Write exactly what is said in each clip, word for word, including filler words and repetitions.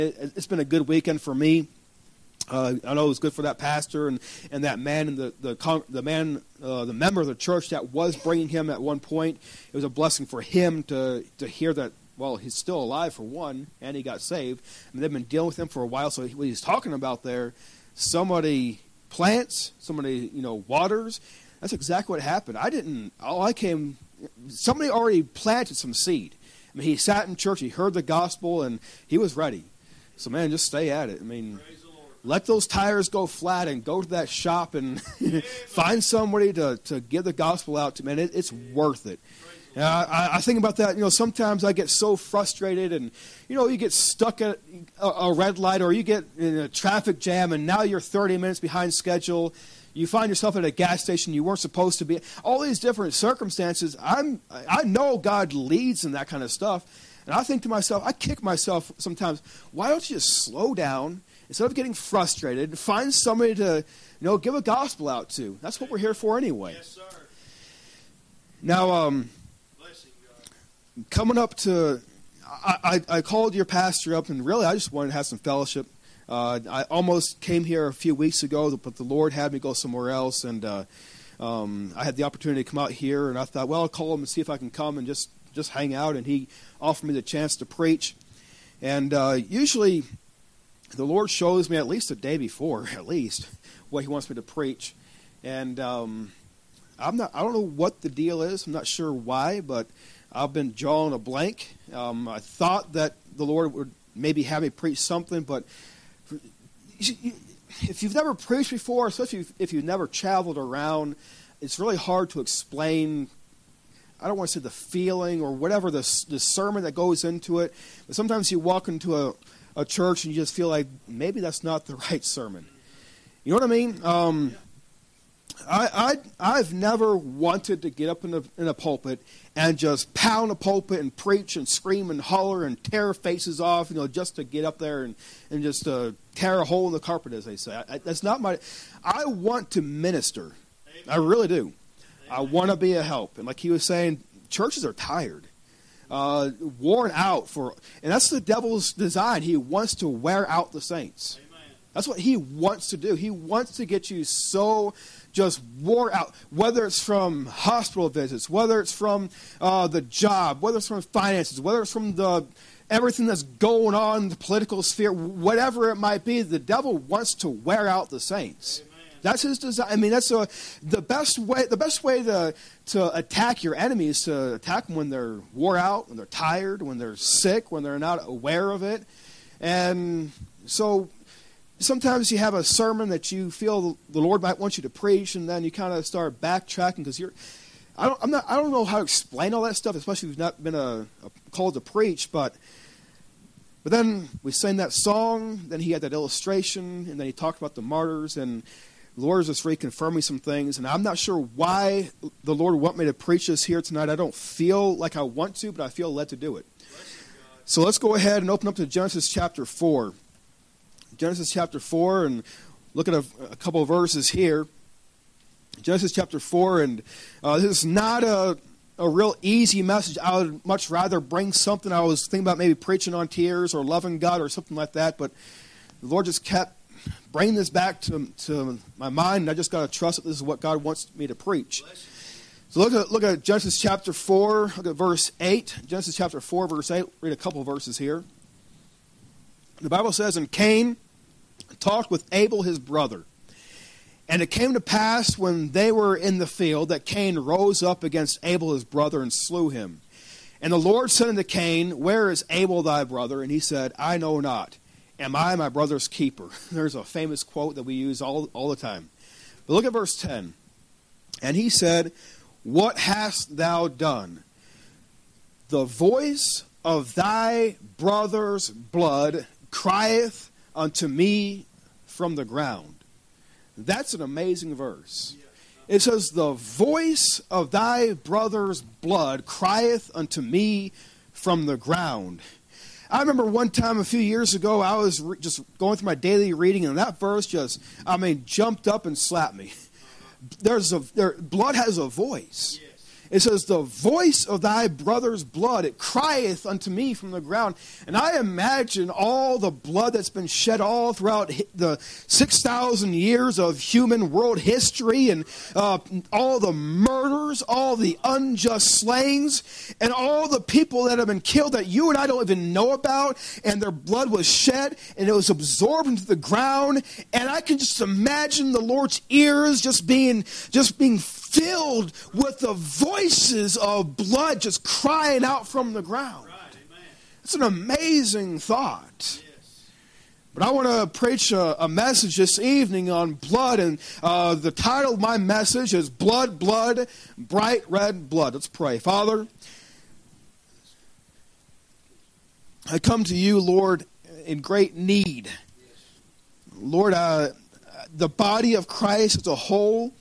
It, it's been a good weekend for me. Uh, I know it was good for that pastor and, and that man and the the the man uh, the member of the church that was bringing him at one point. It was a blessing for him to to hear that. Well, he's still alive for one, and he got saved. I mean, they've been dealing with him for a while. So what he's talking about there, somebody plants, somebody you know waters. That's exactly what happened. I didn't. All I came. Somebody already planted some seed. I mean, he sat in church, he heard the gospel, and he was ready. So, man, just stay at it. I mean, let those tires go flat and go to that shop and find somebody to, to give the gospel out to. Man, it, it's worth it. And I, I think about that. You know, sometimes I get so frustrated, and you know, you get stuck at a, a red light, or you get in a traffic jam, and now you're thirty minutes behind schedule. You find yourself at a gas station you weren't supposed to be. All these different circumstances. I'm I know God leads in that kind of stuff, and I think to myself, I kick myself sometimes. Why don't you just slow down instead of getting frustrated? Find somebody to you know give a gospel out to. That's what we're here for anyway. Yes, sir. Now, um. Coming up to, I, I, I called your pastor up, and really I just wanted to have some fellowship. Uh, I almost came here a few weeks ago, but the Lord had me go somewhere else, and uh, um, I had the opportunity to come out here, and I thought, well, I'll call him and see if I can come and just, just hang out, and he offered me the chance to preach. And uh, usually the Lord shows me at least a day before, at least, what he wants me to preach. And um, I'm not, I don't know what the deal is. I'm not sure why, but I've been drawing a blank. Um, I thought that the Lord would maybe have me preach something, but if you've never preached before, especially if you've never traveled around, it's really hard to explain. I don't want to say the feeling or whatever, the, the sermon that goes into it. But sometimes you walk into a, a church and you just feel like maybe that's not the right sermon. You know what I mean? Um, I, I, I've never wanted to get up in a, in a pulpit and just pound a pulpit and preach and scream and holler and tear faces off, you know, just to get up there and, and just uh, tear a hole in the carpet, as they say. I, that's not my... I want to minister. Amen. I really do. Amen. I want to be a help. And like he was saying, churches are tired, uh, worn out. for, And that's the devil's design. He wants to wear out the saints. Amen. That's what he wants to do. He wants to get you so... just wore out, whether it's from hospital visits, whether it's from uh, the job, whether it's from finances, whether it's from the everything that's going on in the political sphere, whatever it might be, the devil wants to wear out the saints. Amen. That's his design. I mean, that's a, the best way. The best way to to attack your enemy is to attack them when they're wore out, when they're tired, when they're sick, when they're not aware of it, and so. Sometimes you have a sermon that you feel the Lord might want you to preach, and then you kind of start backtracking because you're. I don't. I'm not. I don't know how to explain all that stuff, especially if you've not been a, a called to preach. But, but then we sang that song. Then he had that illustration, and then he talked about the martyrs. And the Lord is just reconfirming some things. And I'm not sure why the Lord would want me to preach this here tonight. I don't feel like I want to, but I feel led to do it. So let's go ahead and open up to Genesis chapter four. Genesis chapter four, and look at a, a couple of verses here. Genesis chapter four, and uh, this is not a, a real easy message. I would much rather bring something. I was thinking about maybe preaching on tears or loving God or something like that, but the Lord just kept bringing this back to, to my mind, and I just got to trust that this is what God wants me to preach. So look at look at Genesis chapter four, look at verse eight. Genesis chapter four, verse eight. Read a couple of verses here. The Bible says, and Cain talked with Abel his brother. And it came to pass when they were in the field that Cain rose up against Abel his brother and slew him. And the Lord said unto Cain, where is Abel thy brother? And he said, I know not. Am I my brother's keeper? There's a famous quote that we use all, all the time. But look at verse ten. And he said, what hast thou done? The voice of thy brother's blood crieth unto me from the ground. That's an amazing verse. It says, the voice of thy brother's blood crieth unto me from the ground. I remember one time a few years ago, I was re- just going through my daily reading, and that verse just, I mean, jumped up and slapped me. There's a there, blood has a voice. It says, the voice of thy brother's blood, it crieth unto me from the ground. And I imagine all the blood that's been shed all throughout the six thousand years of human world history, and uh, all the murders, all the unjust slayings, and all the people that have been killed that you and I don't even know about, and their blood was shed, and it was absorbed into the ground. And I can just imagine the Lord's ears just being, just being filled with the voices of blood just crying out from the ground. It's an amazing thought. But I want to preach a, a message this evening on blood, and uh, the title of my message is Blood, Blood, Bright Red Blood. Let's pray. Father, I come to you, Lord, in great need. Lord, uh, the body of Christ as a whole,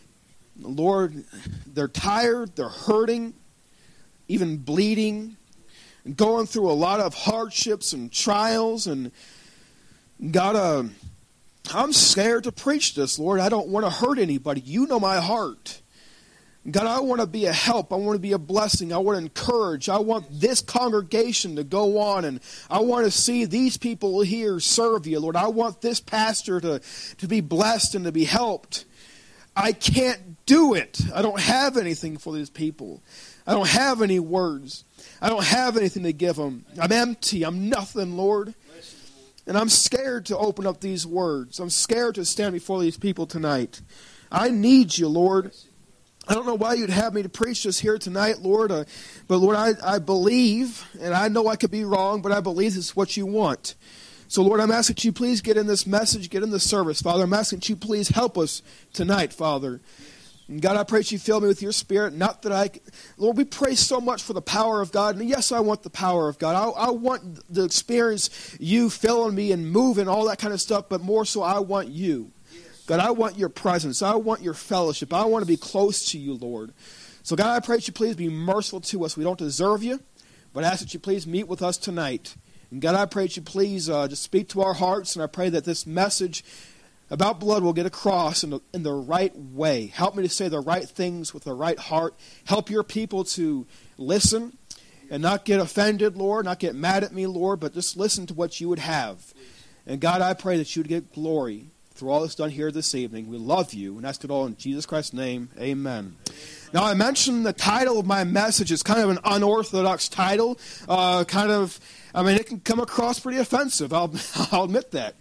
Lord, they're tired, they're hurting, even bleeding, and going through a lot of hardships and trials. And God, uh, I'm scared to preach this, Lord. I don't want to hurt anybody. You know my heart. God, I want to be a help. I want to be a blessing. I want to encourage. I want this congregation to go on, and I want to see these people here serve you, Lord. I want this pastor to, to be blessed and to be helped. I can't do it. I don't have anything for these people. I don't have any words. I don't have anything to give them. I'm empty. I'm nothing, Lord. And I'm scared to open up these words. I'm scared to stand before these people tonight. I need you, Lord. I don't know why you'd have me to preach this here tonight, Lord. Uh, but, Lord, I, I believe, and I know I could be wrong, but I believe this is what you want. So, Lord, I'm asking that you please get in this message, get in the service, Father. I'm asking that you please help us tonight, Father. And God, I pray that you fill me with your Spirit. Not that I, Lord, we pray so much for the power of God. And yes, I want the power of God. I, I want to experience you filling me and moving, all that kind of stuff. But more so, I want you. God, I want your presence. I want your fellowship. I want to be close to you, Lord. So, God, I pray that you please be merciful to us. We don't deserve you, but I ask that you please meet with us tonight. And God, I pray that you please uh, just speak to our hearts, and I pray that this message about blood will get across in the, in the right way. Help me to say the right things with the right heart. Help your people to listen and not get offended, Lord, not get mad at me, Lord, but just listen to what you would have. And God, I pray that you would get glory through all that's done here this evening. We love you, and ask it all in Jesus Christ's name. Amen. Now, I mentioned the title of my message is kind of an unorthodox title. Uh, kind of, I mean, it can come across pretty offensive. I'll, I'll admit that.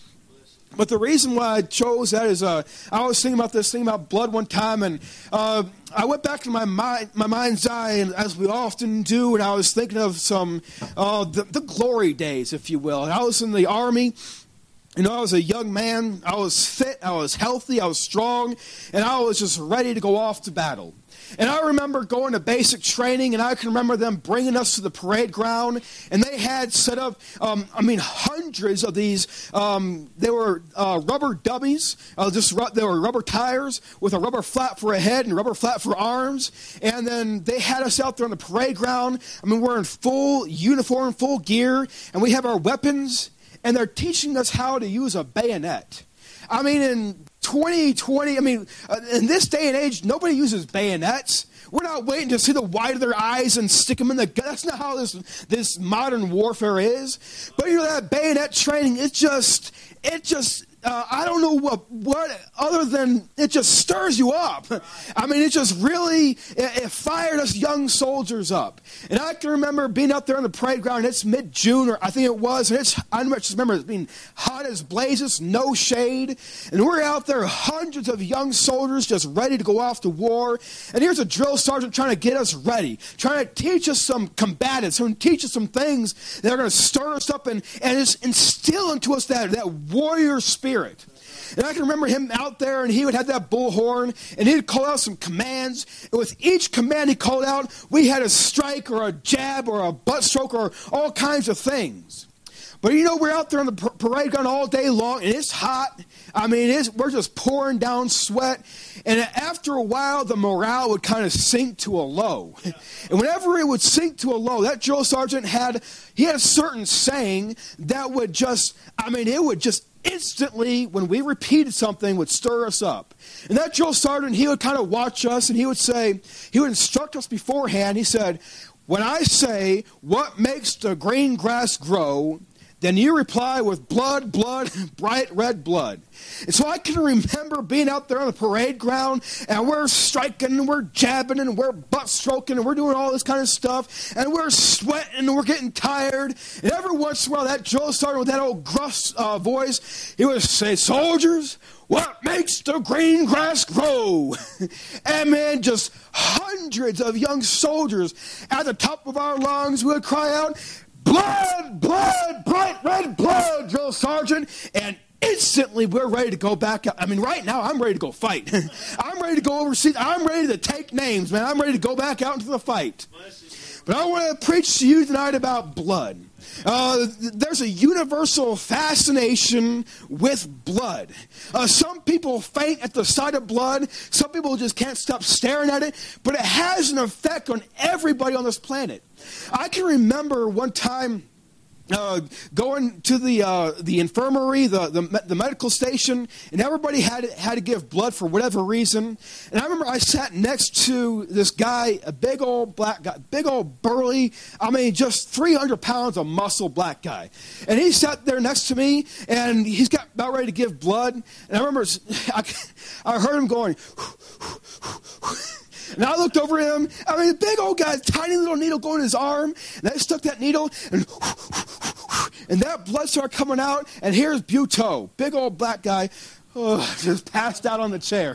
But the reason why I chose that is uh, I was thinking about this thing about blood one time, and uh, I went back to my mind, my mind's eye, and as we often do, and I was thinking of some uh, the, the glory days, if you will. And I was in the Army. You know, I was a young man. I was fit. I was healthy. I was strong, and I was just ready to go off to battle. And I remember going to basic training, and I can remember them bringing us to the parade ground, and they had set up, um, I mean, hundreds of these. Um, they were uh, rubber dummies, uh, just ru- they were rubber tires with a rubber flat for a head and a rubber flat for arms. And then they had us out there on the parade ground. I mean, we're in full uniform, full gear, and we have our weapons, and they're teaching us how to use a bayonet. I mean, in twenty twenty, I mean, uh, in this day and age, nobody uses bayonets. We're not waiting to see the white of their eyes and stick them in the gun. That's not how this this modern warfare is. But you know, that bayonet training, it just, it just, uh, I don't know what, what other than it just stirs you up. I mean, it just really, it, it fired us young soldiers up. And I can remember being out there on the parade ground, and it's mid-June, or I think it was, and it's, I just remember it being hot as blazes, no shade, and we're out there, hundreds of young soldiers just ready to go off to war, and here's a drill sergeant trying to get us ready, trying to teach us some combatives, trying to teach us some things that are going to stir us up and, and just instill into us that, that warrior spirit. And I can remember him out there, and he would have that bullhorn, and he'd call out some commands. And with each command he called out, we had a strike or a jab or a butt stroke or all kinds of things. But you know, we're out there on the parade ground all day long, and it's hot. I mean, it's, we're just pouring down sweat. And after a while, the morale would kind of sink to a low. And whenever it would sink to a low, that drill sergeant had, he had a certain saying that would just, I mean, it would just instantly, when we repeated something, would stir us up. And that drill sergeant, he would kind of watch us, and he would say, he would instruct us beforehand. He said, when I say, what makes the green grass grow, then you reply with blood, blood, bright red blood. And so I can remember being out there on the parade ground, and we're striking, and we're jabbing, and we're butt stroking, and we're doing all this kind of stuff, and we're sweating, and we're getting tired. And every once in a while, that drill sergeant with that old gruff uh, voice, he would say, soldiers, what makes the green grass grow? And man, just hundreds of young soldiers at the top of our lungs would cry out, blood, blood, bright red blood, drill sergeant. And instantly we're ready to go back out. I mean, right now I'm ready to go fight. I'm ready to go overseas. I'm ready to take names, man. I'm ready to go back out into the fight. But I want to preach to you tonight about blood. Uh, there's a universal fascination with blood. Uh, some people faint at the sight of blood. Some people just can't stop staring at it. But it has an effect on everybody on this planet. I can remember one time uh, going to the uh, the infirmary, the, the the medical station, and everybody had had to give blood for whatever reason. And I remember I sat next to this guy, a big old black guy, big old burly, I mean, just three hundred pounds of muscle black guy. And he sat there next to me, and he's got about ready to give blood. And I remember I, I heard him going, and I looked over at him. I mean, the big old guy, tiny little needle going in his arm. And I stuck that needle, and and that blood started coming out. And here's Buteau, big old black guy, oh, just passed out on the chair.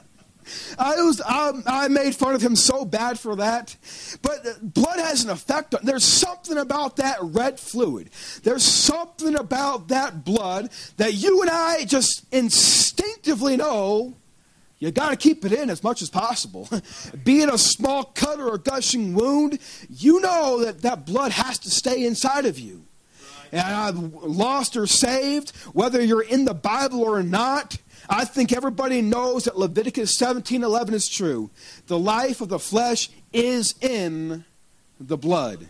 I was I, I made fun of him so bad for that. But blood has an effect on. There's something about that red fluid. There's something about that blood that you and I just instinctively know. You got to keep it in as much as possible. Be it a small cut or a gushing wound, you know that that blood has to stay inside of you. And uh, lost or saved, whether you're in the Bible or not, I think everybody knows that Leviticus seventeen eleven is true. The life of the flesh is in the blood.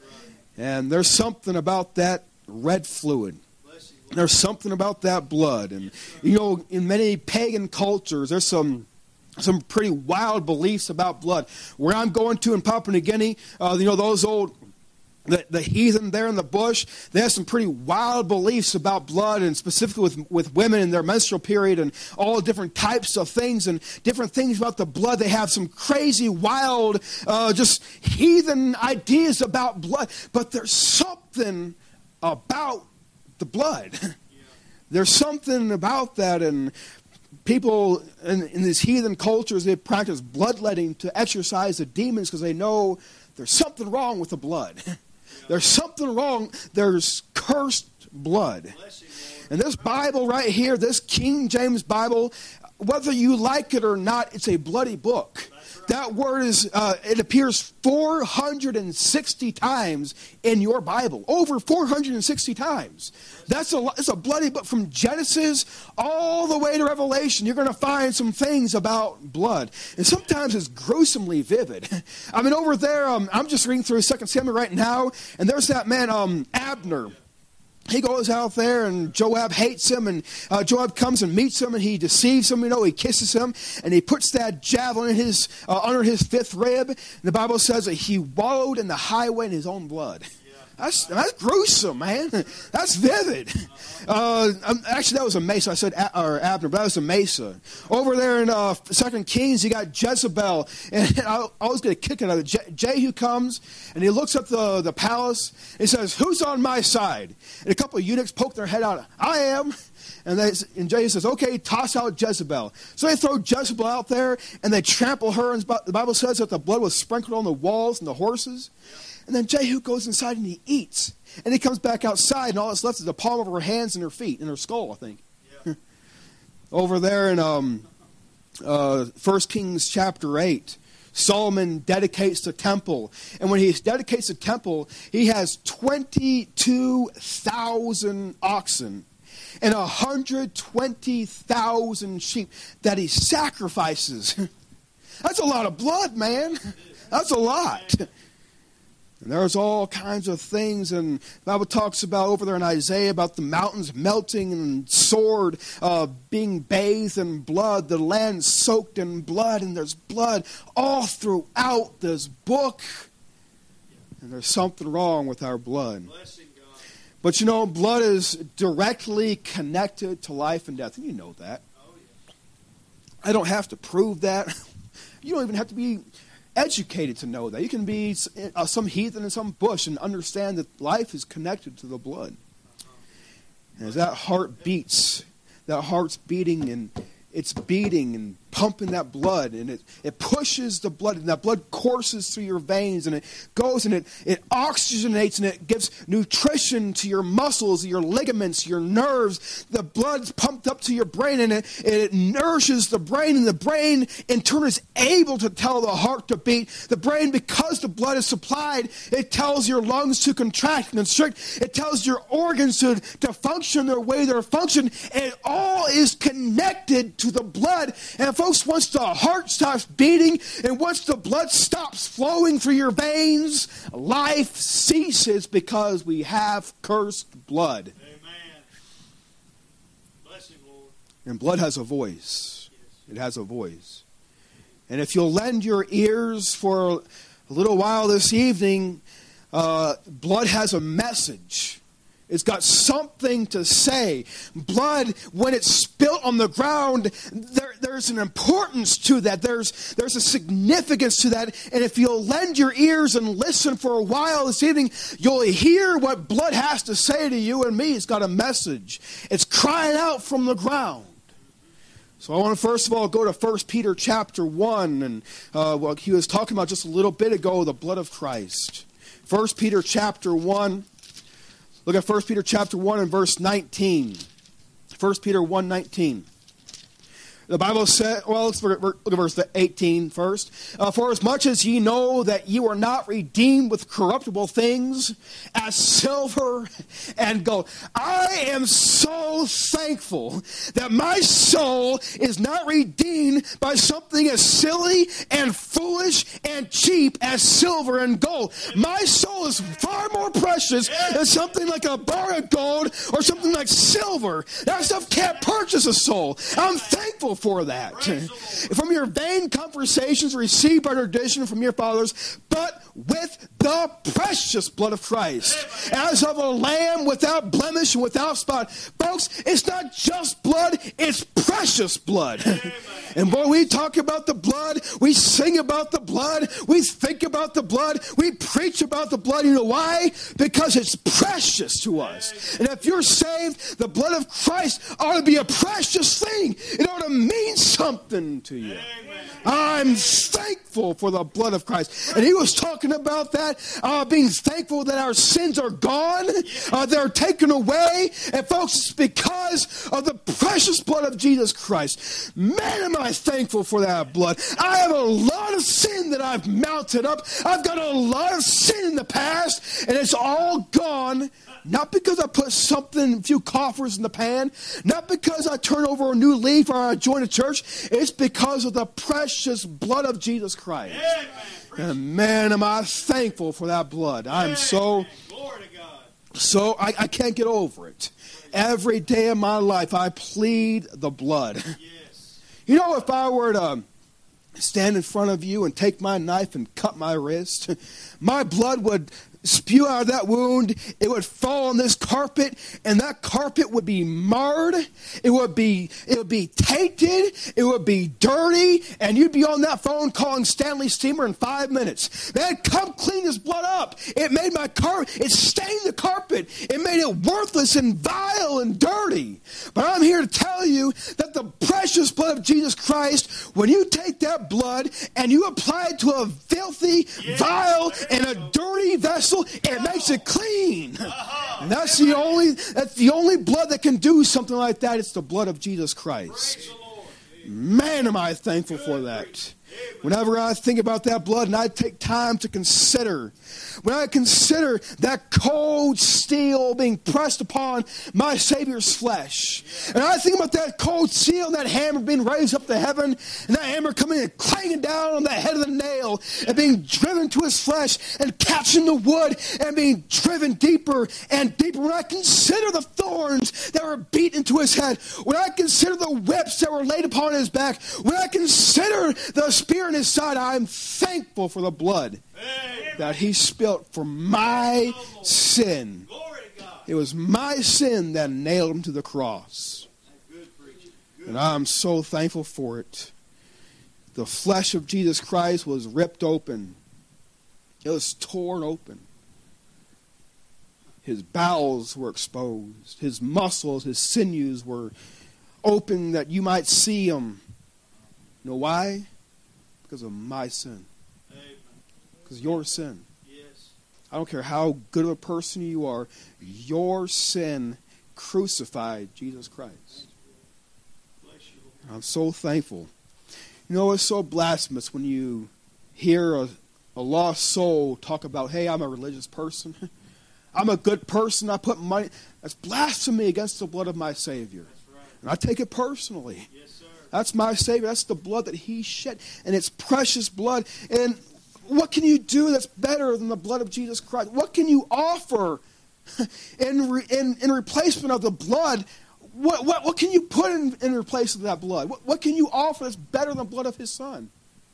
And there's something about that red fluid. There's something about that blood. And, you know, in many pagan cultures, there's some some pretty wild beliefs about blood. Where I'm going to in Papua New Guinea, uh, you know, those old, the, the heathen there in the bush, they have some pretty wild beliefs about blood, and specifically with, with women in their menstrual period and all different types of things and different things about the blood. They have some crazy, wild, uh, just heathen ideas about blood. But there's something about the blood. Yeah. There's something about that, and people in, in these heathen cultures, they practice bloodletting to exorcise the demons because they know there's something wrong with the blood. Yeah. There's something wrong. There's cursed blood. You, and this Bible right here, this King James Bible, whether you like it or not, it's a bloody book. That word is, uh, it appears four hundred sixty times in your Bible. Over four hundred sixty times. That's a, it's a bloody book. From Genesis all the way to Revelation, you're going to find some things about blood. And sometimes it's gruesomely vivid. I mean, over there, um, I'm just reading through Second Samuel right now, and there's that man, um, Abner. He goes out there, and Joab hates him, and uh, Joab comes and meets him, and he deceives him, you know, he kisses him, and he puts that javelin in his, uh, under his fifth rib. And the Bible says that he wallowed in the highway in his own blood. That's, that's gruesome, man. That's vivid. Uh, actually, that was a Mesa. I said a, or Abner, but that was a Mesa. Over there in uh, Second Kings, you got Jezebel. And I always get a kick out of it. Je- Jehu comes, and he looks up the, the palace. And he says, who's on my side? And a couple of eunuchs poke their head out. I am. And, they, and Jehu says, okay, toss out Jezebel. So they throw Jezebel out there, and they trample her. And the Bible says that the blood was sprinkled on the walls and the horses. And then Jehu goes inside and he eats. And he comes back outside, and all that's left is the palm of her hands and her feet and her skull, I think. Yeah. Over there in um, uh, First Kings chapter eight, Solomon dedicates the temple. And when he dedicates the temple, he has twenty-two thousand oxen and one hundred twenty thousand sheep that he sacrifices. That's a lot of blood, man. That's a lot. And there's all kinds of things, and the Bible talks about over there in Isaiah about the mountains melting and sword uh, being bathed in blood, the land soaked in blood, and there's blood all throughout this book. And there's something wrong with our blood. But you know, blood is directly connected to life and death, and you know that. I don't have to prove that. You don't even have to be educated to know that. You can be uh, some heathen in some bush and understand that life is connected to the blood. And as that heart beats, that heart's beating and it's beating and pumping that blood, and it, it pushes the blood, and that blood courses through your veins, and it goes and it, it oxygenates, and it gives nutrition to your muscles, your ligaments, your nerves. The blood's pumped up to your brain, and it, it nourishes the brain, and the brain in turn is able to tell the heart to beat. The brain, because the blood is supplied, it tells your lungs to contract and constrict. It tells your organs to, to function the way they're functioning, and it all is connected to the blood. And folks, once the heart stops beating and once the blood stops flowing through your veins, life ceases because we have cursed blood. Amen. Bless you, Lord. And blood has a voice. It has a voice. And if you'll lend your ears for a little while this evening, uh, blood has a message. It's got something to say. Blood, when it's spilt on the ground, there, there's an importance to that. There's, there's a significance to that. And if you'll lend your ears and listen for a while this evening, you'll hear what blood has to say to you and me. It's got a message. It's crying out from the ground. So I want to first of all go to First Peter chapter one. And uh, what he was talking about just a little bit ago, the blood of Christ. First Peter chapter one. Look at First Peter chapter one and verse nineteen. First Peter one nineteen. The Bible said, well, let's look at verse eighteen first. Uh, For as much as ye know that ye were not redeemed with corruptible things, as silver and gold. I am so thankful that my soul is not redeemed by something as silly and foolish and cheap as silver and gold. My soul is far more precious than something like a bar of gold or something like silver. That stuff can't purchase a soul. I'm thankful for that. From your vain conversations received by tradition from your fathers, but with the precious blood of Christ, as of a lamb without blemish and without spot. Folks, it's not just blood, it's precious blood. And boy, we talk about the blood, we sing about the blood, we think about the blood, we preach about the blood. You know why? Because it's precious to us. And if you're saved, the blood of Christ ought to be a precious thing. It ought to mean something to you. I'm thankful for the blood of Christ. And he was talking about that, uh, being thankful that our sins are gone, uh, they're taken away. And folks, it's because of the precious blood of Jesus Christ. Man, am I thankful for that blood. I have a lot of sin that I've mounted up. I've got a lot of sin in the past, and it's all gone. Not because I put something, a few coffers in the pan. Not because I turn over a new leaf or I join a church. It's because of the precious blood of Jesus Christ. Amen. And man, am I thankful for that blood. I'm so, so I, I can't get over it. Every day of my life, I plead the blood. Yes. You know, if I were to stand in front of you and take my knife and cut my wrist, my blood would spew out of that wound. It would fall on this carpet, and that carpet would be marred. It would be it would be tainted. It would be dirty, and you'd be on that phone calling Stanley Steamer in five minutes. Man, come clean this blood up. It made my carpet. It stained the carpet. It made it worthless and vile and dirty. But I'm here to tell you that the precious blood of Jesus Christ, when you take that blood and you apply it to a filthy, yeah, vile, and a dirty vessel, it makes it clean. Uh-huh. And that's the only that's the only blood that can do something like that. It's the blood of Jesus Christ. Man, am I thankful for that. Whenever I think about that blood and I take time to consider, when I consider that cold steel being pressed upon my Savior's flesh, and I think about that cold steel and that hammer being raised up to heaven, and that hammer coming and clanging down on the head of the nail, and being driven to his flesh, and catching the wood, and being driven deeper and deeper. When I consider the thorns that were beat into his head, when I consider the whips that were laid upon his back, when I consider the spear in his side, I'm thankful for the blood that he spilt for my sin. It was my sin that nailed him to the cross. And I'm so thankful for it. The flesh of Jesus Christ was ripped open. It was torn open. His bowels were exposed. His muscles, his sinews were open that you might see them. You know why? Because of my sin. Because your sin. Yes. I don't care how good of a person you are. Your sin crucified Jesus Christ. I'm so thankful. You know, it's so blasphemous when you hear a, a lost soul talk about, hey, I'm a religious person. I'm a good person. I put money. That's blasphemy against the blood of my Savior. That's right. And I take it personally. Yes, sir. That's my Savior. That's the blood that he shed. And it's precious blood. And what can you do that's better than the blood of Jesus Christ? What can you offer in, re, in, in replacement of the blood? What, what, what can you put in, in replace of that blood? What, what can you offer that's better than the blood of his Son?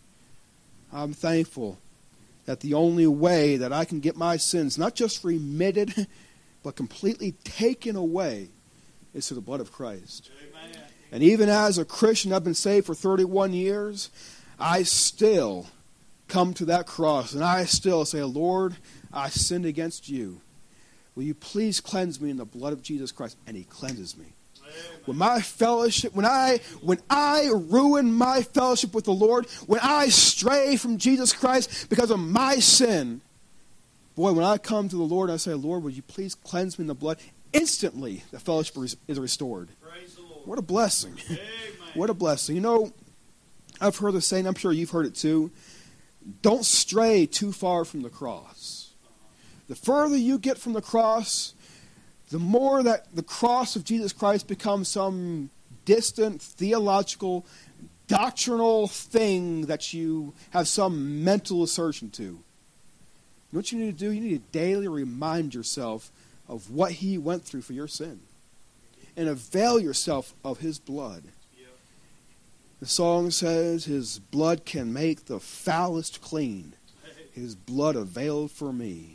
I'm thankful that the only way that I can get my sins not just remitted, but completely taken away is through the blood of Christ. Amen. And even as a Christian, I've been saved for thirty-one years, I still come to that cross and I still say, Lord, I sinned against you. Will you please cleanse me in the blood of Jesus Christ? And he cleanses me. When my fellowship, when I when I ruin my fellowship with the Lord, when I stray from Jesus Christ because of my sin, boy, when I come to the Lord, I say, Lord, would you please cleanse me in the blood? Instantly, the fellowship is restored. Praise the Lord. What a blessing. Amen. What a blessing. You know, I've heard the saying, I'm sure you've heard it too, don't stray too far from the cross. The further you get from the cross, the more that the cross of Jesus Christ becomes some distant, theological, doctrinal thing that you have some mental assertion to. You know what you need to do? You need to daily remind yourself of what he went through for your sin. And avail yourself of his blood. Yep. The song says, his blood can make the foulest clean. His blood availed for me.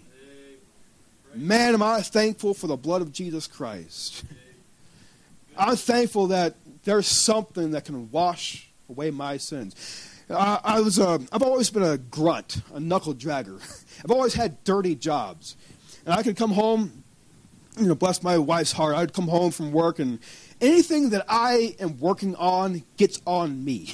Man, am I thankful for the blood of Jesus Christ. I'm thankful that there's something that can wash away my sins. I, I was a, I've always been a grunt, a knuckle dragger. I've always had dirty jobs. And I could come home, you know, bless my wife's heart, I'd come home from work and anything that I am working on gets on me.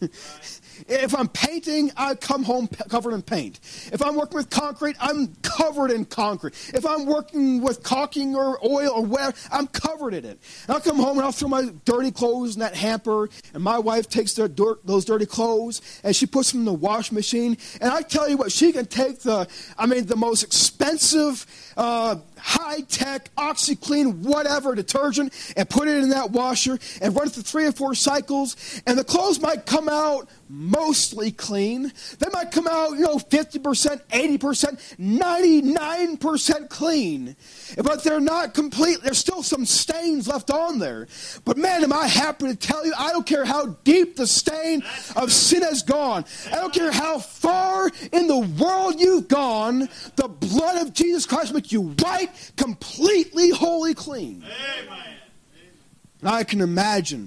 If I'm painting, I come home covered in paint. If I'm working with concrete, I'm covered in concrete. If I'm working with caulking or oil or whatever, I'm covered in it. And I'll come home and I'll throw my dirty clothes in that hamper, and my wife takes their dirt, those dirty clothes and she puts them in the wash machine. And I tell you what, she can take the, I mean, the most expensive, uh, high-tech, OxyClean, whatever detergent and put it in that washer and run it through three or four cycles, and the clothes might come out mostly clean. They might come out, you know, fifty percent, eighty percent, ninety-nine percent clean. But they're not complete. There's still some stains left on there. But man, am I happy to tell you, I don't care how deep the stain of sin has gone. I don't care how far in the world you've gone. The blood of Jesus Christ makes you white, completely holy clean. Amen. And I can imagine,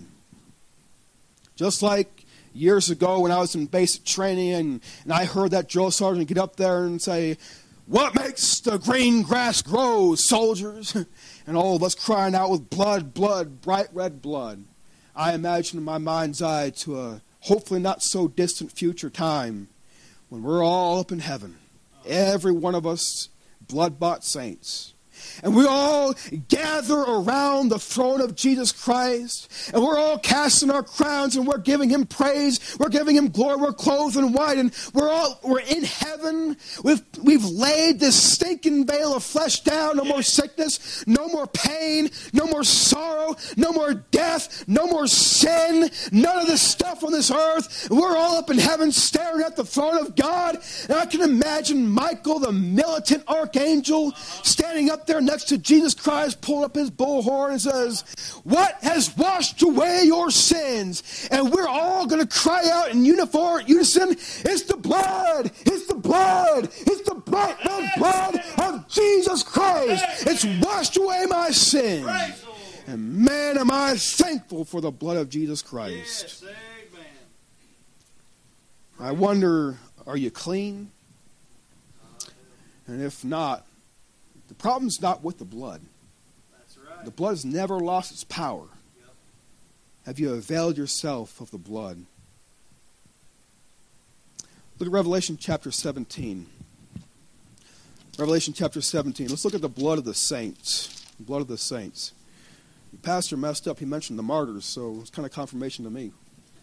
just like years ago when I was in basic training and, and I heard that drill sergeant get up there and say, what makes the green grass grow, soldiers? And all of us crying out with blood, blood, bright red blood. I imagine in my mind's eye to a hopefully not so distant future time when we're all up in heaven. Every one of us blood-bought saints. And we all gather around the throne of Jesus Christ. And we're all casting our crowns and we're giving him praise. We're giving him glory. We're clothed in white. And we're all, we're in heaven. We've, we've laid this stinking veil of flesh down. No more sickness. No more pain. No more sorrow. No more death. No more sin. None of this stuff on this earth. We're all up in heaven staring at the throne of God. And I can imagine Michael, the militant archangel, standing up there next to Jesus Christ, pulling up his bullhorn and says, "What has washed away your sins?" And we're all going to cry out in uniform, unison, "It's the blood! It's the blood! It's the blood, the blood of Jesus Christ! It's washed away my sins!" And man, am I thankful for the blood of Jesus Christ. Yes, amen. I wonder, are you clean? And if not, the problem's not with the blood. That's right. The blood has never lost its power. Yep. Have you availed yourself of the blood? Look at Revelation chapter seventeen. Revelation chapter seventeen. Let's look at the blood of the saints. The blood of the saints. The pastor messed up. He mentioned the martyrs, so it's kind of confirmation to me.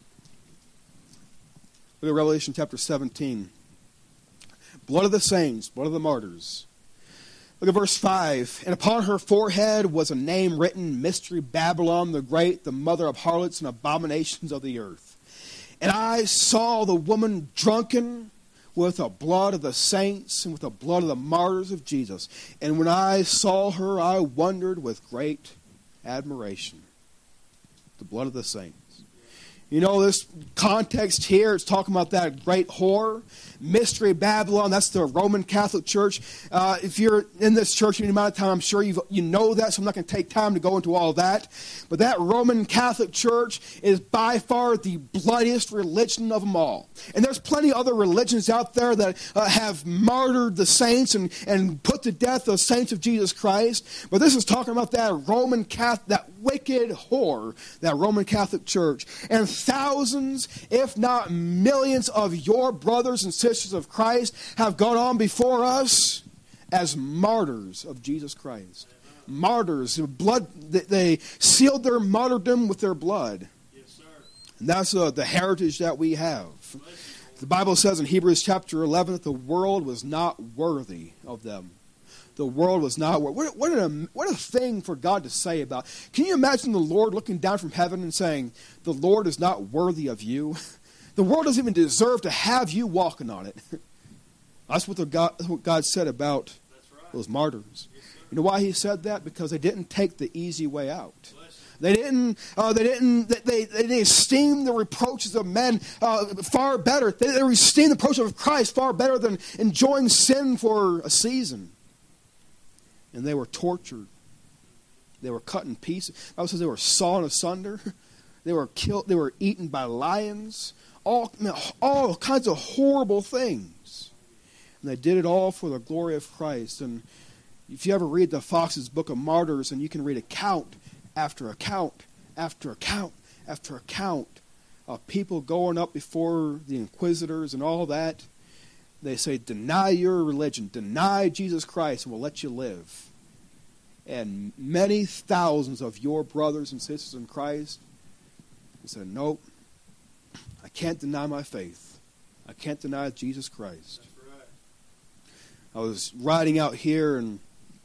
Look at Revelation chapter seventeen. Blood of the saints, blood of the martyrs. Look at verse five. "And upon her forehead was a name written, Mystery Babylon the Great, the mother of harlots and abominations of the earth. And I saw the woman drunken with the blood of the saints and with the blood of the martyrs of Jesus. And when I saw her, I wondered with great admiration." The blood of the saints. You know, this context here, it's talking about that great whore, Mystery Babylon. That's the Roman Catholic Church. Uh, if you're in this church any amount of time, I'm sure you've, you know that, so I'm not going to take time to go into all that. But that Roman Catholic Church is by far the bloodiest religion of them all. And there's plenty of other religions out there that uh, have martyred the saints and, and put to death the saints of Jesus Christ. But this is talking about that Roman Catholic, that wicked whore, that Roman Catholic Church. And thousands, if not millions, of your brothers and sisters of Christ have gone on before us as martyrs of Jesus Christ. Martyrs, blood. They sealed their martyrdom with their blood. Yes, sir. And that's uh, the heritage that we have. The Bible says in Hebrews chapter eleven that the world was not worthy of them. The world was not worthy. What, what, a, what a thing for God to say about. Can you imagine the Lord looking down from heaven and saying, "The Lord is not worthy of you"? The world doesn't even deserve to have you walking on it. That's what, the God, what God said about That's right. those martyrs. Yes, You know why he said that? Because they didn't take the easy way out. They didn't. Uh, they didn't. They, they, they esteemed the reproaches of men uh, far better. They, they esteemed the reproaches of Christ far better than enjoying sin for a season. And they were tortured. They were cut in pieces. The Bible says they were sawn asunder. They were killed. They were eaten by lions. All, all kinds of horrible things. And they did it all for the glory of Christ. And if you ever read the Fox's Book of Martyrs, and you can read account after account after account after account of people going up before the inquisitors and all that, they say, "Deny your religion, deny Jesus Christ, and we'll let you live." And many thousands of your brothers and sisters in Christ said, "Nope, I can't deny my faith. I can't deny Jesus Christ." That's right. I was riding out here and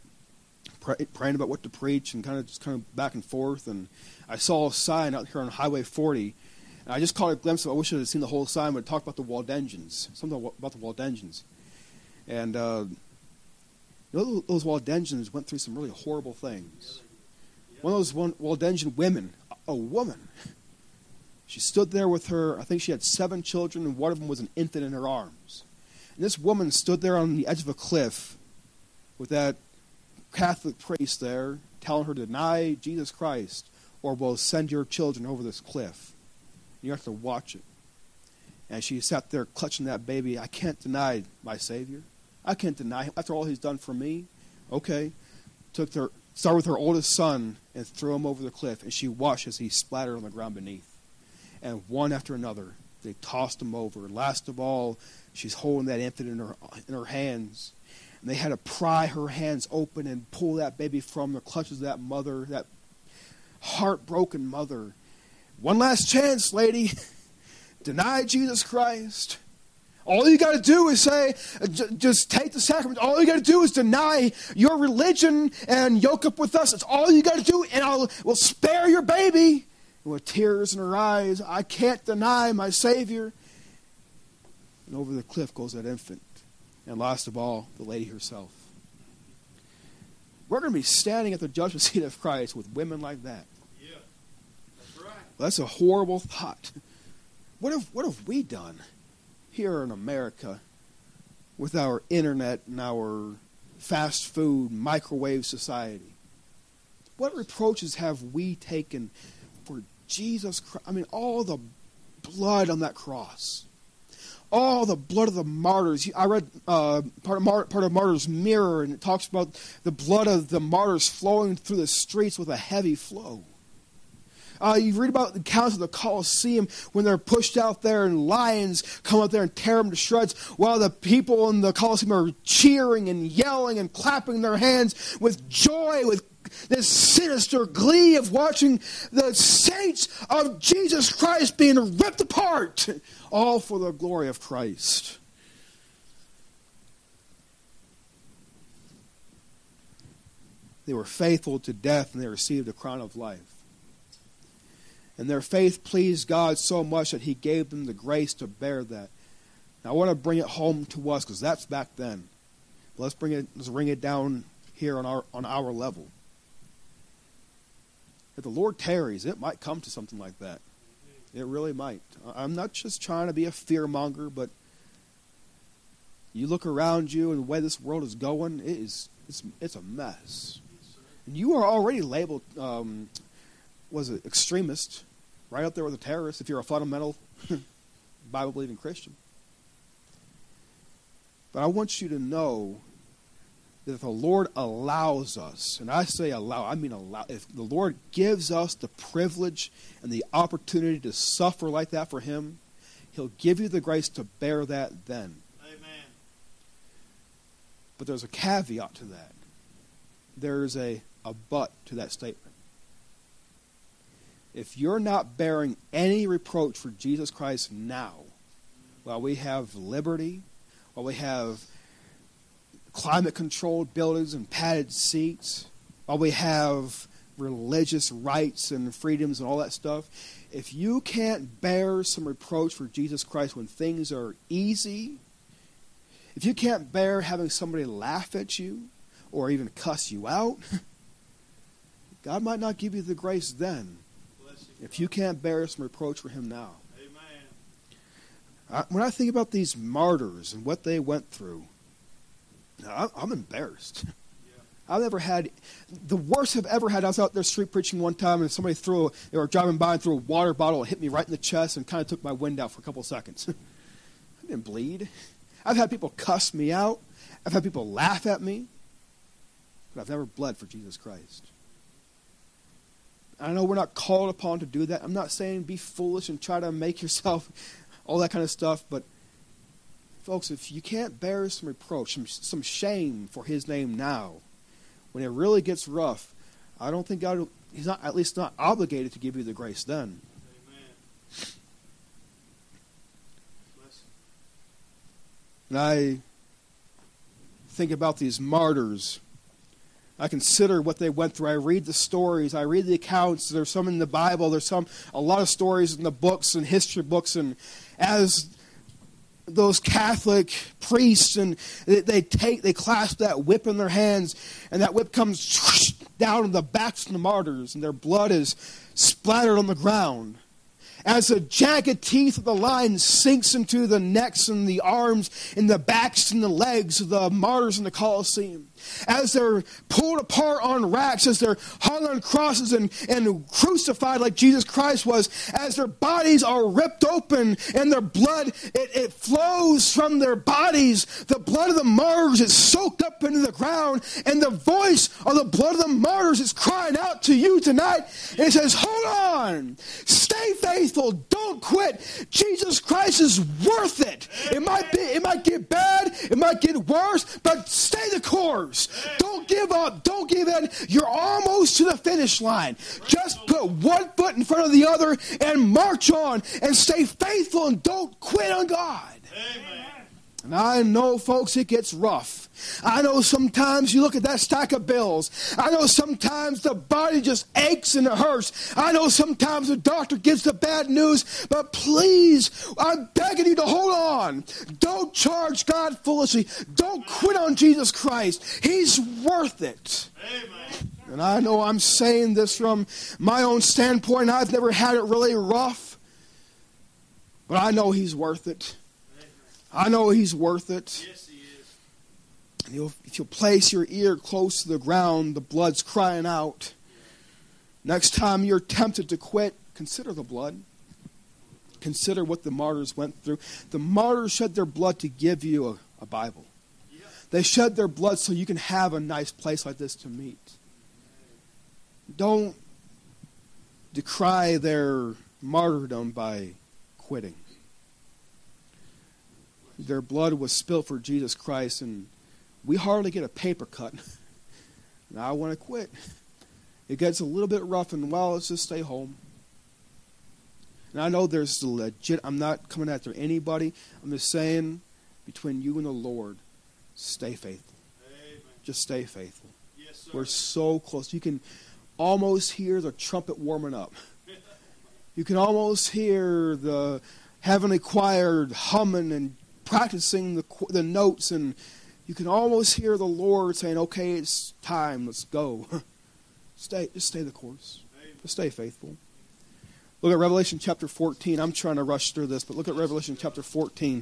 pray, praying about what to preach and kind of just kind of back and forth, and I saw a sign out here on Highway forty, and I just caught a glimpse of it. I wish I had seen the whole sign, but it talked about the Waldensians, something about the Waldensians. And uh, you know, those Waldensians went through some really horrible things. One of those one, Waldensian women, a woman, she stood there with her, I think she had seven children, and one of them was an infant in her arms. And this woman stood there on the edge of a cliff with that Catholic priest there telling her to deny Jesus Christ or we'll send your children over this cliff. You have to watch it. And she sat there clutching that baby. "I can't deny my Savior. I can't deny him after all he's done for me." Okay. Took their, started with her oldest son and threw him over the cliff. And she watched as he splattered on the ground beneath. And one after another, they tossed him over. Last of all, she's holding that infant in her in her hands. And they had to pry her hands open and pull that baby from the clutches of that mother, that heartbroken mother. One last chance, lady. Deny Jesus Christ. All you got to do is say, just take the sacrament. All you got to do is deny your religion and yoke up with us. It's all you got to do, and I'll will spare your baby. And with tears in her eyes, I can't deny my Savior. And over the cliff goes that infant. And last of all, the lady herself. We're going to be standing at the judgment seat of Christ with women like that. Yeah, that's right. That's a horrible thought. What have, what have we done here in America with our internet and our fast food, microwave society? What reproaches have we taken for Jesus Christ? I mean, all the blood on that cross. All the blood of the martyrs. I read uh, part, of Mar- part of Martyr's Mirror, and it talks about the blood of the martyrs flowing through the streets with a heavy flow. Uh, you read about the accounts of the Colosseum when they're pushed out there and lions come out there and tear them to shreds while the people in the Colosseum are cheering and yelling and clapping their hands with joy, with this sinister glee of watching the saints of Jesus Christ being ripped apart, all for the glory of Christ. They were faithful to death and they received a crown of life. And their faith pleased God so much that he gave them the grace to bear that. Now I want to bring it home to us because that's back then. But let's bring it let's bring it down here on our on our level. If the Lord tarries, it might come to something like that. It really might. I'm not just trying to be a fearmonger, but you look around you and the way this world is going, it is it's it's a mess. And you are already labeled um, was it extremist, right up there with a terrorist if you're a fundamental Bible-believing Christian. But I want you to know that if the Lord allows us, and I say allow, I mean allow, if the Lord gives us the privilege and the opportunity to suffer like that for him, he'll give you the grace to bear that then. Amen. But there's a caveat to that. There's a, a but to that statement. If you're not bearing any reproach for Jesus Christ now, while we have liberty, while we have climate-controlled buildings and padded seats, while we have religious rights and freedoms and all that stuff, if you can't bear some reproach for Jesus Christ when things are easy, if you can't bear having somebody laugh at you or even cuss you out, God might not give you the grace then. If you can't bear some reproach for him now. Amen. I, when I think about these martyrs and what they went through, I, I'm embarrassed. Yeah. I've never had, the worst I've ever had, I was out there street preaching one time and somebody threw, a, they were driving by and threw a water bottle and hit me right in the chest and kind of took my wind out for a couple of seconds. I didn't bleed. I've had people cuss me out. I've had people laugh at me. But I've never bled for Jesus Christ. I know we're not called upon to do that. I'm not saying be foolish and try to make yourself all that kind of stuff. But, folks, if you can't bear some reproach, some, some shame for his name now, when it really gets rough, I don't think God, he's not at least not obligated to give you the grace then. Amen. And I think about these martyrs. I consider what they went through. I read the stories. I read the accounts. There's some in the Bible. There's some, a lot of stories in the books and history books. And as those Catholic priests, and they, they take, they clasp that whip in their hands, and that whip comes down on the backs of the martyrs, and their blood is splattered on the ground. As the jagged teeth of the lion sinks into the necks and the arms and the backs and the legs of the martyrs in the Colosseum. as they're pulled apart on racks, as they're hung on crosses and, and crucified like Jesus Christ was, as their bodies are ripped open and their blood, it, it flows from their bodies. The blood of the martyrs is soaked up into the ground, and the voice of the blood of the martyrs is crying out to you tonight. And it says, hold on, stay faithful, don't quit. Jesus Christ is worth it. It might be, it might get bad, it might get worse, but stay the course. Don't give up. Don't give in. You're almost to the finish line. Just put one foot in front of the other and march on and stay faithful and don't quit on God. Amen. And I know, folks, it gets rough. I know sometimes you look at that stack of bills. I know sometimes the body just aches and it hurts. I know sometimes the doctor gives the bad news. But please, I'm begging you to hold on. Don't charge God foolishly. Don't quit on Jesus Christ. He's worth it. Amen. And I know I'm saying this from my own standpoint. I've never had it really rough. But I know He's worth it. I know He's worth it. Yes, He is. And you'll, if you'll place your ear close to the ground, the blood's crying out. Next time you're tempted to quit, consider the blood. Consider what the martyrs went through. The martyrs shed their blood to give you a, a Bible. Yeah. They shed their blood so you can have a nice place like this to meet. Don't decry their martyrdom by quitting. Their blood was spilled for Jesus Christ, and we hardly get a paper cut. Now I want to quit. It gets a little bit rough, and well, let's just stay home. And I know there's the legit, I'm not coming after anybody. I'm just saying, between you and the Lord, stay faithful. Amen. Just stay faithful. Yes, sir. We're so close. You can almost hear the trumpet warming up. You can almost hear the heavenly choir humming and practicing the the notes, and you can almost hear the Lord saying, okay, it's time, let's go. Stay, just stay the course. Just stay faithful. Look at Revelation chapter fourteen. I'm trying to rush through this, but look at Revelation chapter fourteen.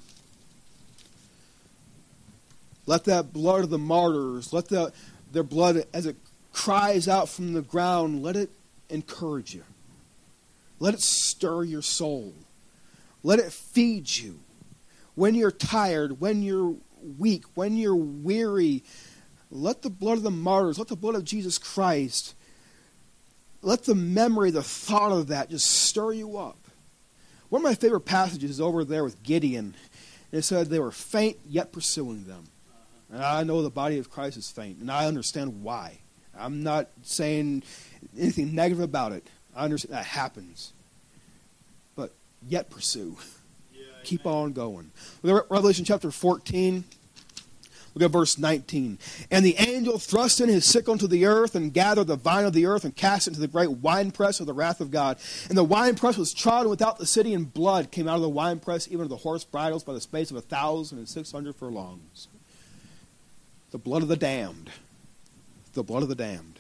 Let that blood of the martyrs, let the, their blood as it cries out from the ground, let it encourage you. Let it stir your soul. Let it feed you. When you're tired, when you're weak, when you're weary, let the blood of the martyrs, let the blood of Jesus Christ, let the memory, the thought of that just stir you up. One of my favorite passages is over there with Gideon. And it said they were faint yet pursuing them. And I know the body of Christ is faint, and I understand why. I'm not saying anything negative about it. I understand that happens. But yet pursue. Keep on going. Look at Revelation chapter fourteen. Look at verse nineteen. And the angel thrust in his sickle into the earth and gathered the vine of the earth and cast it into the great winepress of the wrath of God. And the winepress was trodden without the city, and blood came out of the winepress, even to the horse bridles, by the space of a thousand and six hundred furlongs. The blood of the damned. The blood of the damned.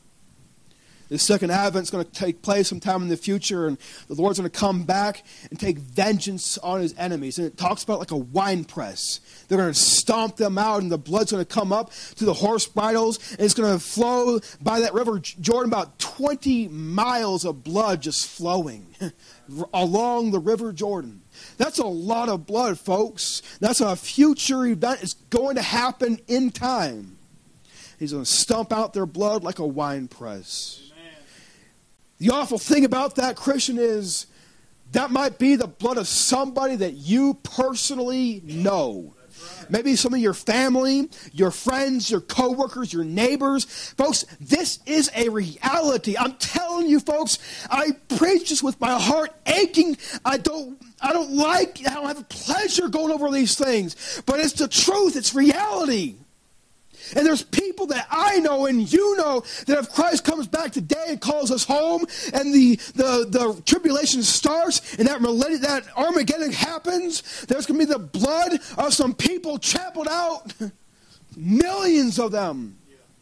The second advent is going to take place sometime in the future, and the Lord's going to come back and take vengeance on His enemies. And it talks about like a wine press. They're going to stomp them out, and the blood's going to come up to the horse bridles, and it's going to flow by that river Jordan, about twenty miles of blood just flowing along the river Jordan. That's a lot of blood, folks. That's a future event. It's going to happen in time. He's going to stomp out their blood like a wine press. The awful thing about that, Christian, is that might be the blood of somebody that you personally know. Right. Maybe some of your family, your friends, your coworkers, your neighbors. Folks, this is a reality. I'm telling you, folks, I preach this with my heart aching. I don't, I don't like, I don't have pleasure going over these things. But it's the truth. It's reality. And there's people that I know and you know that if Christ comes back today and calls us home, and the, the, the tribulation starts, and that, that Armageddon happens, there's going to be the blood of some people trampled out. Millions of them.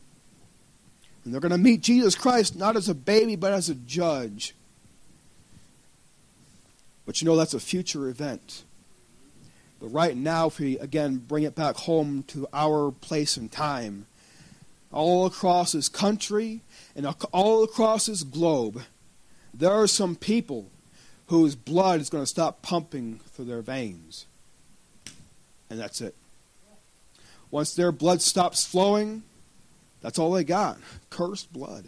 And they're going to meet Jesus Christ not as a baby, but as a judge. But you know that's a future event. But right now, if we, again, bring it back home to our place and time, all across this country and all across this globe, there are some people whose blood is going to stop pumping through their veins. And that's it. Once their blood stops flowing, that's all they got. Cursed blood.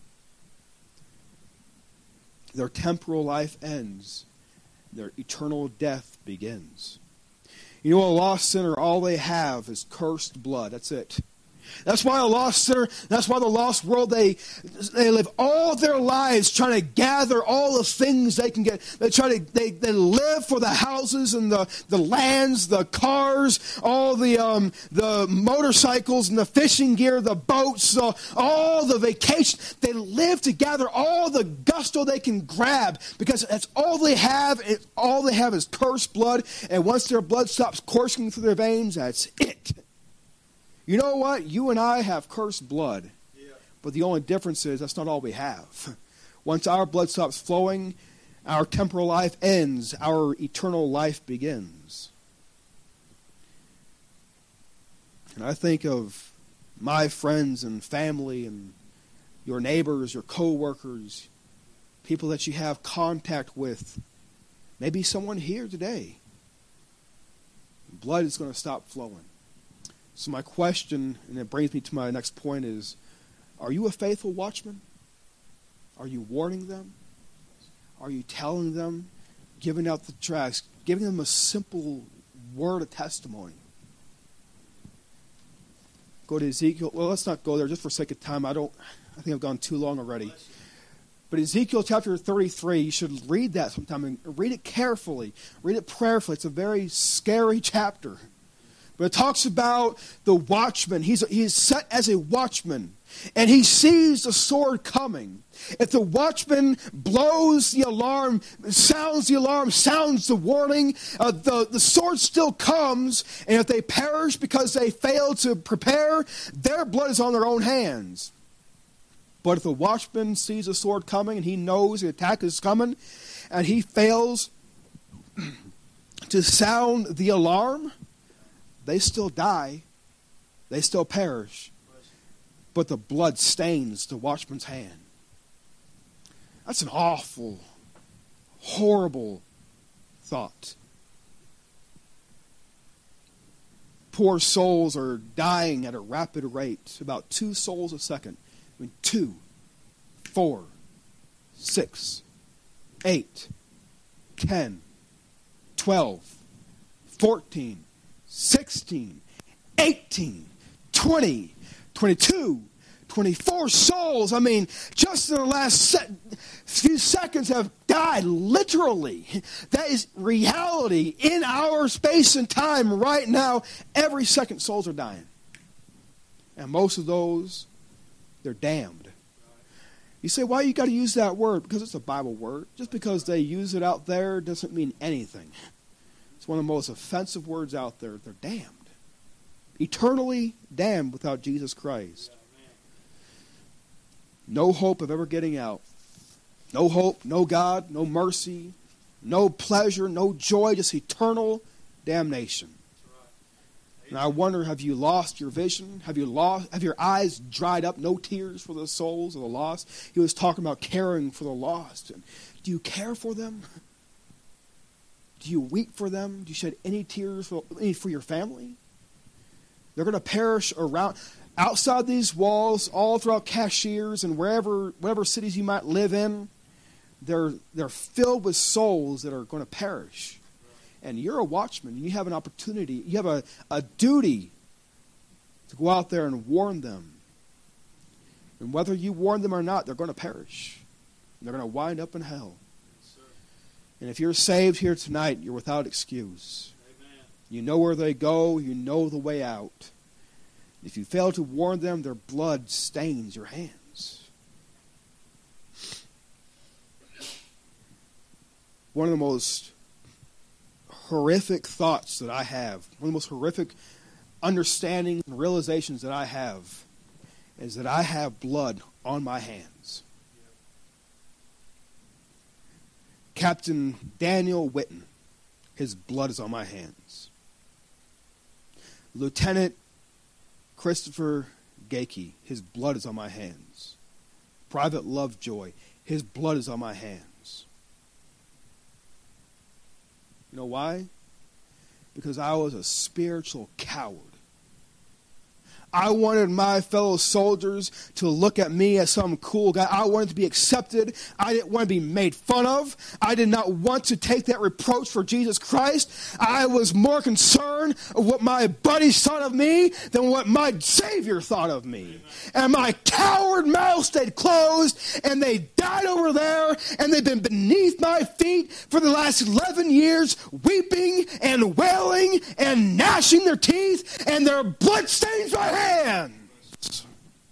Their temporal life ends. Their eternal death begins. You know, a lost sinner, all they have is cursed blood. That's it. That's why a lost sinner, that's why the lost world, they they live all their lives trying to gather all the things they can get. They try to they, they live for the houses and the, the lands, the cars, all the um, the motorcycles and the fishing gear, the boats, uh, all the vacation. They live to gather all the gusto they can grab because that's all they have. And all they have is cursed blood. And once their blood stops coursing through their veins, that's it. You know what? You and I have cursed blood. Yeah. But the only difference is that's not all we have. Once our blood stops flowing, our temporal life ends. Our eternal life begins. And I think of my friends and family and your neighbors, your co-workers, people that you have contact with. Maybe someone here today. Blood is going to stop flowing. So my question, and it brings me to my next point, is, are you a faithful watchman? Are you warning them? Are you telling them, giving out the tracts, giving them a simple word of testimony? Go to Ezekiel. Well, let's not go there just for sake of time. I don't. I think I've gone too long already. But Ezekiel chapter thirty-three, you should read that sometime and read it carefully. Read it prayerfully. It's a very scary chapter. But it talks about the watchman. He's, he's set as a watchman. And he sees the sword coming. If the watchman blows the alarm, sounds the alarm, sounds the warning, uh, the, the sword still comes. And if they perish because they fail to prepare, their blood is on their own hands. But if the watchman sees the sword coming and he knows the attack is coming, and he fails to sound the alarm, they still die. They still perish. But the blood stains the watchman's hand. That's an awful, horrible thought. Poor souls are dying at a rapid rate, about two souls a second. I mean, two, four, six, eight, ten, twelve, fourteen, sixteen, eighteen, twenty, twenty-two, twenty-four souls. I mean, just in the last se- few seconds have died, literally. That is reality in our space and time right now. Every second, souls are dying. And most of those, they're damned. You say, why you got to use that word? Because it's a Bible word. Just because they use it out there doesn't mean anything. It's one of the most offensive words out there. They're damned. Eternally damned without Jesus Christ. No hope of ever getting out. No hope, no God, no mercy, no pleasure, no joy, just eternal damnation. And I wonder, have you lost your vision? Have you lost? Have your eyes dried up? No tears for the souls of the lost? He was talking about caring for the lost. Do you care for them? Do you weep for them? Do you shed any tears for, any for your family? They're going to perish around, outside these walls, all throughout Cashiers and wherever, whatever cities you might live in. They're, they're filled with souls that are going to perish. And you're a watchman. You have an opportunity. You have a, a duty to go out there and warn them. And whether you warn them or not, they're going to perish. And they're going to wind up in hell. And if you're saved here tonight, you're without excuse. Amen. You know where they go. You know the way out. If you fail to warn them, their blood stains your hands. One of the most horrific thoughts that I have, one of the most horrific understandings and realizations that I have, is that I have blood on my hands. Captain Daniel Whitten, his blood is on my hands. Lieutenant Christopher Gakey, his blood is on my hands. Private Lovejoy, his blood is on my hands. You know why? Because I was a spiritual coward. I wanted my fellow soldiers to look at me as some cool guy. I wanted to be accepted. I didn't want to be made fun of. I did not want to take that reproach for Jesus Christ. I was more concerned of what my buddies thought of me than what my Savior thought of me. And my coward mouth stayed closed, and they died over there, and they've been beneath my feet for the last eleven years, weeping and wailing and gnashing their teeth, and their blood stains my hands. Hands.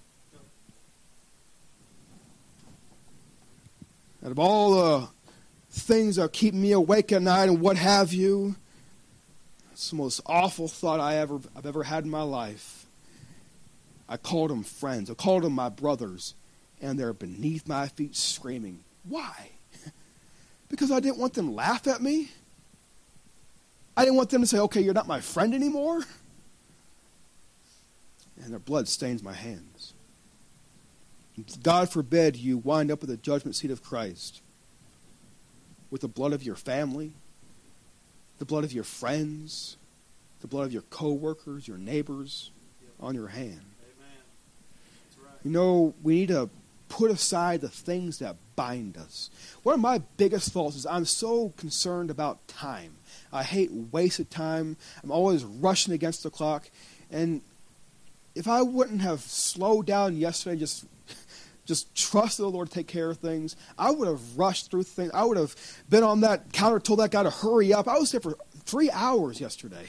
Out of all the things that keep me awake at night and what have you, it's the most awful thought I ever I've ever had in my life. I called them friends. I called them my brothers, and they're beneath my feet screaming. Why? Because I didn't want them to laugh at me. I didn't want them to say, "Okay, you're not my friend anymore." And their blood stains my hands. God forbid you wind up at the judgment seat of Christ with the blood of your family, the blood of your friends, the blood of your co-workers, your neighbors on your hand. Amen. That's right. You know, we need to put aside the things that bind us. One of my biggest faults is I'm so concerned about time. I hate wasted time. I'm always rushing against the clock. And if I wouldn't have slowed down yesterday, just just trusted the Lord to take care of things, I would have rushed through things. I would have been on that counter, told that guy to hurry up. I was there for three hours yesterday.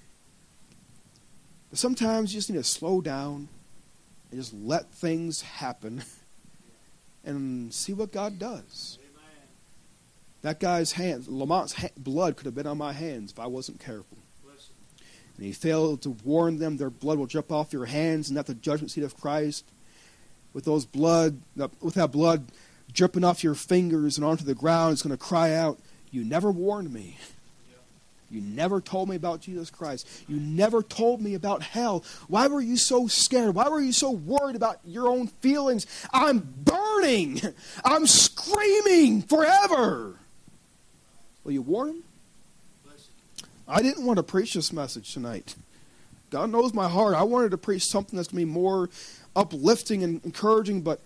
But sometimes you just need to slow down and just let things happen and see what God does. Amen. That guy's hands, Lamont's ha- blood could have been on my hands if I wasn't careful. And he failed to warn them, their blood will drip off your hands, and at the judgment seat of Christ, with those blood, with that blood dripping off your fingers and onto the ground, it's going to cry out, "You never warned me. You never told me about Jesus Christ. You never told me about hell. Why were you so scared? Why were you so worried about your own feelings? I'm burning. I'm screaming forever." Will you warn him? I didn't want to preach this message tonight. God knows my heart. I wanted to preach something that's going to be more uplifting and encouraging, but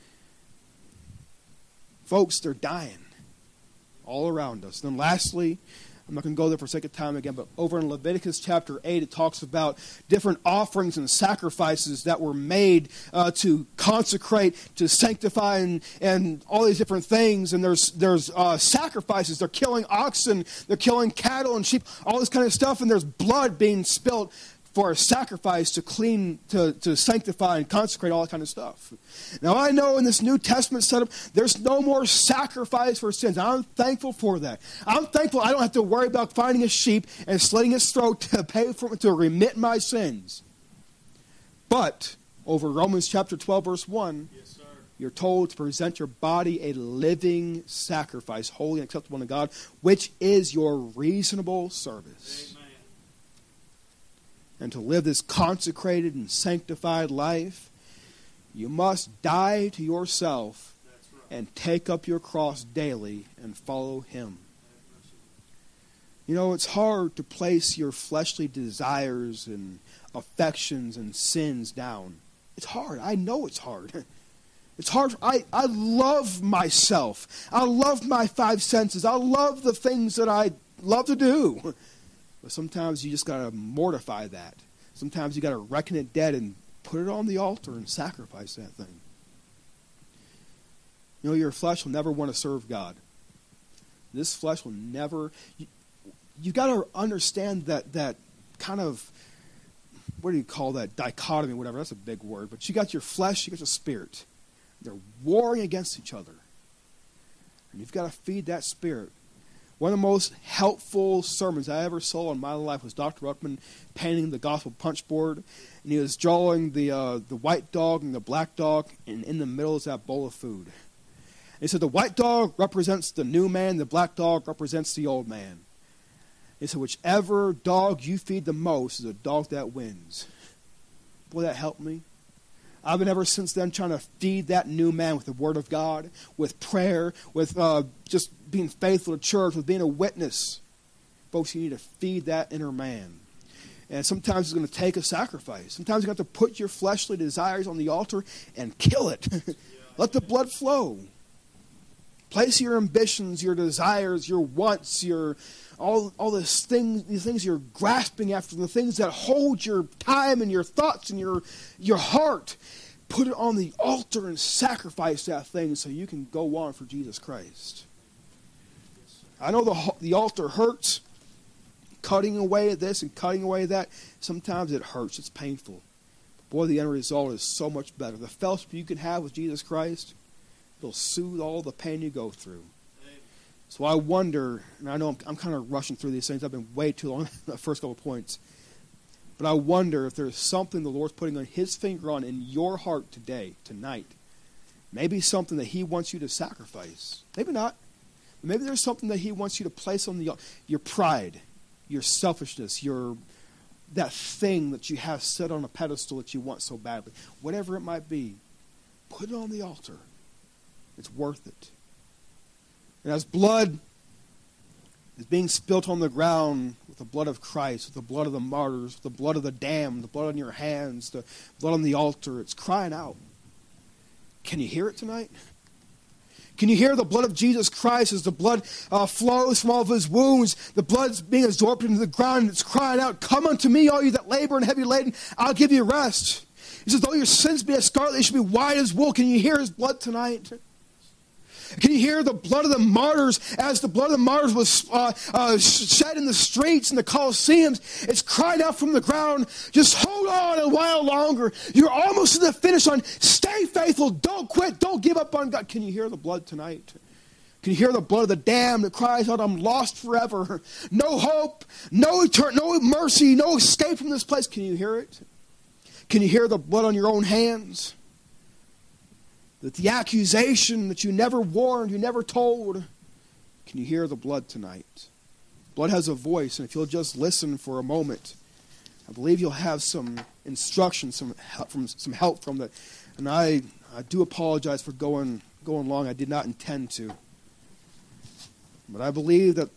folks, they're dying all around us. And then lastly, I'm not going to go there for sake of time again, but over in Leviticus chapter eight, it talks about different offerings and sacrifices that were made uh, to consecrate, to sanctify, and, and all these different things. And there's there's uh, sacrifices. They're killing oxen, they're killing cattle and sheep, all this kind of stuff, and there's blood being spilt for a sacrifice to clean, to, to sanctify and consecrate, all that kind of stuff. Now, I know in this New Testament setup, there's no more sacrifice for sins. I'm thankful for that. I'm thankful I don't have to worry about finding a sheep and slitting its throat to pay for to remit my sins. But over Romans chapter twelve, verse one, Yes, sir. you're told to present your body a living sacrifice, holy and acceptable to God, which is your reasonable service. Amen. And to live this consecrated and sanctified life, you must die to yourself That's right. and take up your cross daily and follow Him. You know, it's hard to place your fleshly desires and affections and sins down. It's hard. I know it's hard. It's hard. I, I love myself. I love my five senses. I love the things that I love to do. But sometimes you just got to mortify that. Sometimes you got to reckon it dead and put it on the altar and sacrifice that thing. You know, your flesh will never want to serve God. This flesh will never... You, you got to understand that that kind of... What do you call that? Dichotomy, whatever. That's a big word. But you got your flesh, you got your spirit. They're warring against each other. And you've got to feed that spirit. One of the most helpful sermons I ever saw in my life was Doctor Ruckman painting the gospel punch board. And he was drawing the uh, the white dog and the black dog, and in the middle is that bowl of food. And he said the white dog represents the new man, the black dog represents the old man. He said, whichever dog you feed the most is the dog that wins. Boy, that helped me. I've been ever since then trying to feed that new man with the Word of God, with prayer, with uh, just being faithful to church, with being a witness. Folks, you need to feed that inner man. And sometimes it's going to take a sacrifice. Sometimes you have to put your fleshly desires on the altar and kill it. Let the blood flow. Place your ambitions, your desires, your wants, your all all this things, these things you're grasping after, the things that hold your time and your thoughts and your your heart. Put it on the altar and sacrifice that thing so you can go on for Jesus Christ. I know the the altar hurts. Cutting away this and cutting away that, sometimes it hurts. It's painful. But boy, the end result is so much better. The fellowship you can have with Jesus Christ, it'll soothe all the pain you go through. Amen. So I wonder, and I know I'm, I'm kind of rushing through these things. I've been way too long on the first couple of points. But I wonder if there's something the Lord's putting on His finger on in your heart today, tonight. Maybe something that He wants you to sacrifice. Maybe not. Maybe there's something that He wants you to place on the altar. Your pride. Your selfishness, your that thing that you have set on a pedestal that you want so badly. Whatever it might be, put it on the altar. It's worth it. And as blood is being spilt on the ground with the blood of Christ, with the blood of the martyrs, with the blood of the damned, the blood on your hands, the blood on the altar, it's crying out. Can you hear it tonight? Can you hear the blood of Jesus Christ as the blood uh, flows from all of His wounds? The blood's being absorbed into the ground and it's crying out, come unto me, all you that labor and heavy laden, I'll give you rest. He says, though your sins be as scarlet, they should be white as wool. Can you hear His blood tonight? Can you hear the blood of the martyrs as the blood of the martyrs was uh, uh, shed in the streets and the Colosseums? It's crying out from the ground, just hold on a while longer. You're almost to the finish line. Stay faithful. Don't quit. Don't give up on God. Can you hear the blood tonight? Can you hear the blood of the damned that cries out, I'm lost forever. No hope, no etern- no mercy, no escape from this place. Can you hear it? Can you hear the blood on your own hands? That the accusation that you never warned, you never told. Can you hear the blood tonight? Blood has a voice, and if you'll just listen for a moment, I believe you'll have some instruction, some help from some help from that. And I, I do apologize for going going long. I did not intend to, but I believe that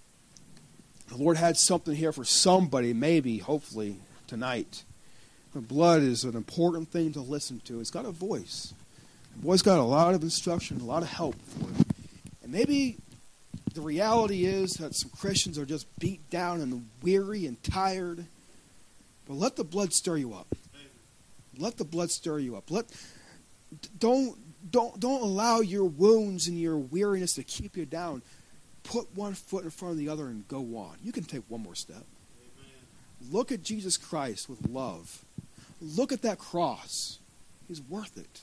the Lord had something here for somebody, maybe, hopefully, tonight. The blood is an important thing to listen to. It's got a voice. The boy's got a lot of instruction, a lot of help for him. And maybe the reality is that some Christians are just beat down and weary and tired. But let the blood stir you up. Let the blood stir you up. Let don't don't don't allow your wounds and your weariness to keep you down. Put one foot in front of the other and go on. You can take one more step. Amen. Look at Jesus Christ with love. Look at that cross. He's worth it.